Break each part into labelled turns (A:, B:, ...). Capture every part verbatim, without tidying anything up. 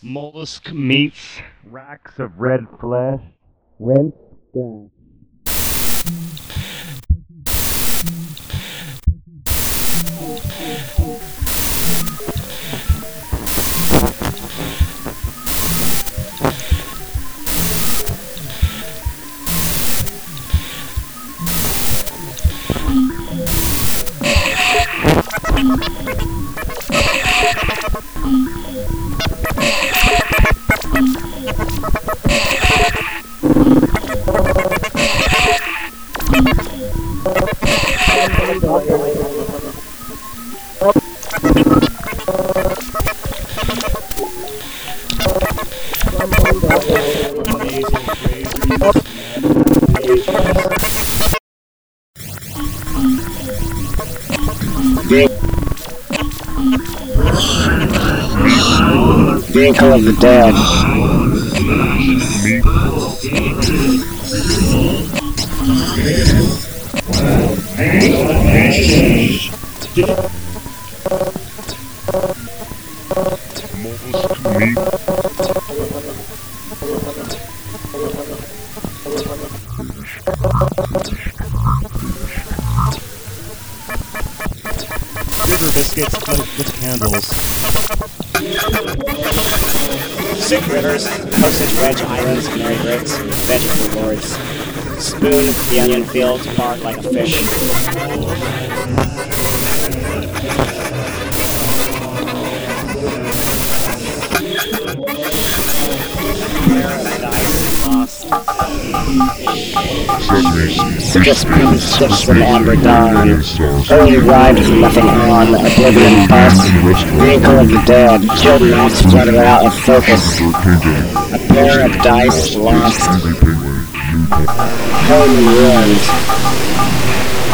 A: Mollusk meats, racks of red flesh, rinse, dash.
B: Vehicle of the dead.
A: River biscuits with, with candles.
C: Sick rivers, postage wedge islands, Mary Grits, veggie rewards. Spoon the onion fields, bark like a fish. Paradise lost.
B: Citrus cream sips from amber dawn. Early ride with nothing on. Oblivion bus. Vehicle of the dead. Killed mouse flutter out of focus. A pair of dice lost. Home and ruins.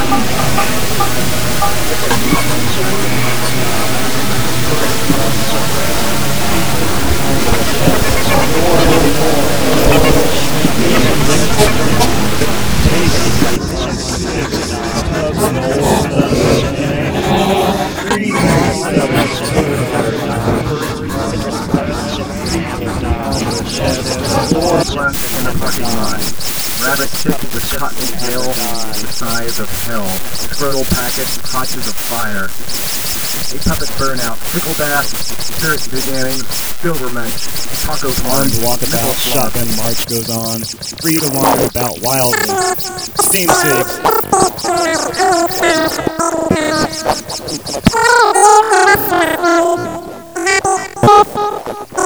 D: Rabbit tipped with cotton hail the size of hell. Fertile packets, hotches of fire. A puppet burnout, trickle bass, spirit beginning, silverman, tacos on,
A: Walkabout shotgun march goes on. Free to wander about wildly. Steam cigs.